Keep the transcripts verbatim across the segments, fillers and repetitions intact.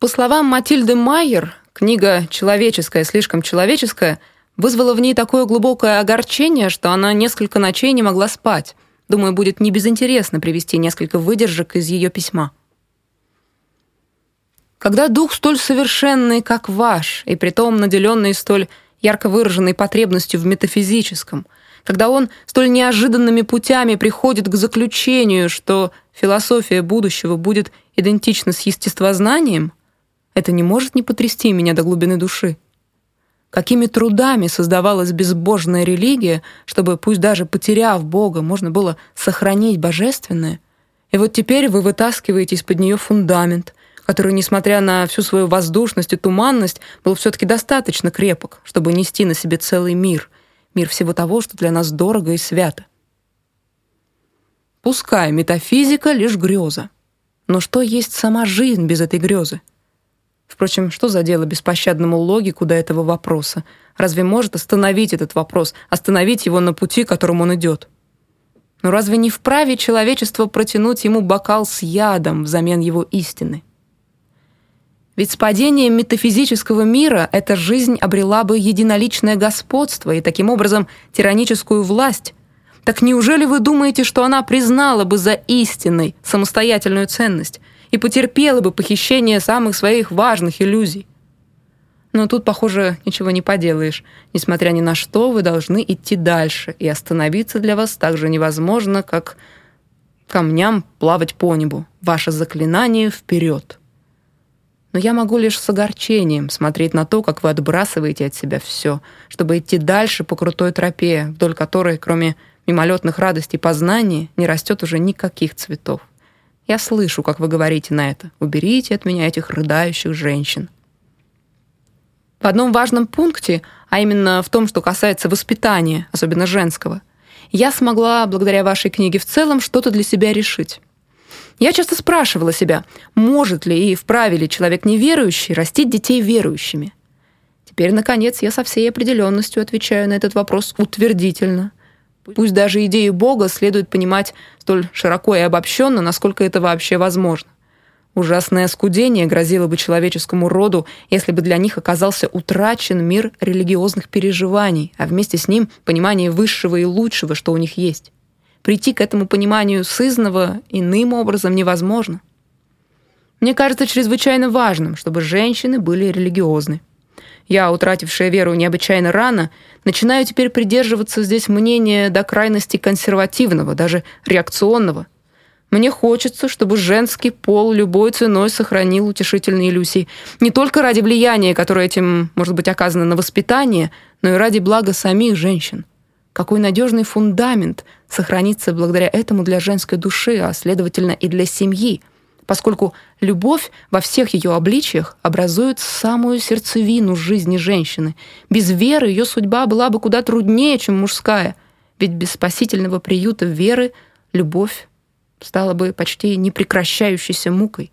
По словам Матильды Майер, книга «Человеческое, слишком человеческое» вызвала в ней такое глубокое огорчение, что она несколько ночей не могла спать. Думаю, будет небезынтересно привести несколько выдержек из ее письма. Когда дух столь совершенный, как ваш, и притом наделенный столь ярко выраженной потребностью в метафизическом, когда он столь неожиданными путями приходит к заключению, что философия будущего будет идентична с естествознанием, это не может не потрясти меня до глубины души. Какими трудами создавалась безбожная религия, чтобы, пусть даже потеряв Бога, можно было сохранить божественное, и вот теперь вы вытаскиваете из-под нее фундамент, который, несмотря на всю свою воздушность и туманность, был все-таки достаточно крепок, чтобы нести на себе целый мир, мир всего того, что для нас дорого и свято. Пускай метафизика — лишь греза, но что есть сама жизнь без этой грезы? Впрочем, что за дело беспощадному логику до этого вопроса? Разве может остановить этот вопрос, остановить его на пути, которым он идет? Но разве не вправе человечество протянуть ему бокал с ядом взамен его истины? Ведь с падением метафизического мира эта жизнь обрела бы единоличное господство и таким образом тираническую власть. Так неужели вы думаете, что она признала бы за истиной самостоятельную ценность и потерпела бы похищение самых своих важных иллюзий? Но тут, похоже, ничего не поделаешь. Несмотря ни на что, вы должны идти дальше, и остановиться для вас так же невозможно, как камням плавать по небу. Ваше заклинание вперед. Но я могу лишь с огорчением смотреть на то, как вы отбрасываете от себя все, чтобы идти дальше по крутой тропе, вдоль которой, кроме мимолетных радостей познания, не растет уже никаких цветов. Я слышу, как вы говорите на это: «Уберите от меня этих рыдающих женщин». В одном важном пункте, а именно в том, что касается воспитания, особенно женского, я смогла, благодаря вашей книге в целом, что-то для себя решить. Я часто спрашивала себя, может ли и вправе ли человек неверующий растить детей верующими. Теперь, наконец, я со всей определенностью отвечаю на этот вопрос утвердительно. Пусть даже идею Бога следует понимать столь широко и обобщенно, насколько это вообще возможно. Ужасное оскудение грозило бы человеческому роду, если бы для них оказался утрачен мир религиозных переживаний, а вместе с ним понимание высшего и лучшего, что у них есть. Прийти к этому пониманию сызнова иным образом невозможно. Мне кажется чрезвычайно важным, чтобы женщины были религиозны. Я, утратившая веру необычайно рано, начинаю теперь придерживаться здесь мнения до крайности консервативного, даже реакционного. Мне хочется, чтобы женский пол любой ценой сохранил утешительные иллюзии, не только ради влияния, которое этим может быть оказано на воспитание, но и ради блага самих женщин. Какой надежный фундамент сохранится благодаря этому для женской души, а следовательно и для семьи, поскольку любовь во всех ее обличиях образует самую сердцевину жизни женщины. Без веры ее судьба была бы куда труднее, чем мужская, ведь без спасительного приюта веры любовь стала бы почти непрекращающейся мукой.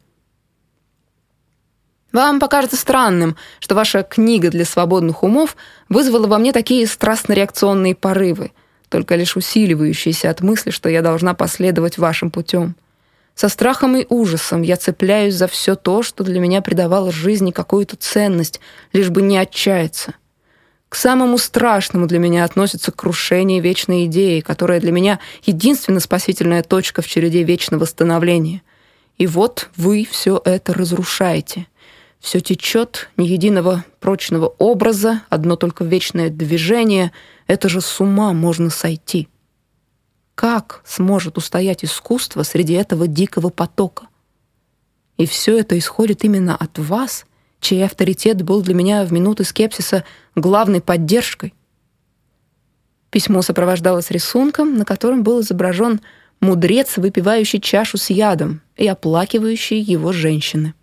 Вам покажется странным, что ваша книга для свободных умов вызвала во мне такие страстно-реакционные порывы, только лишь усиливающиеся от мысли, что я должна последовать вашим путем. Со страхом и ужасом я цепляюсь за все то, что для меня придавало жизни какую-то ценность, лишь бы не отчаяться. К самому страшному для меня относится крушение вечной идеи, которая для меня единственная спасительная точка в череде вечного становления. И вот вы все это разрушаете. Все течет, ни единого прочного образа, одно только вечное движение. Это же с ума можно сойти. Как сможет устоять искусство среди этого дикого потока? И все это исходит именно от вас, чей авторитет был для меня в минуты скепсиса главной поддержкой. Письмо сопровождалось рисунком, на котором был изображен мудрец, выпивающий чашу с ядом, и оплакивающий его женщины.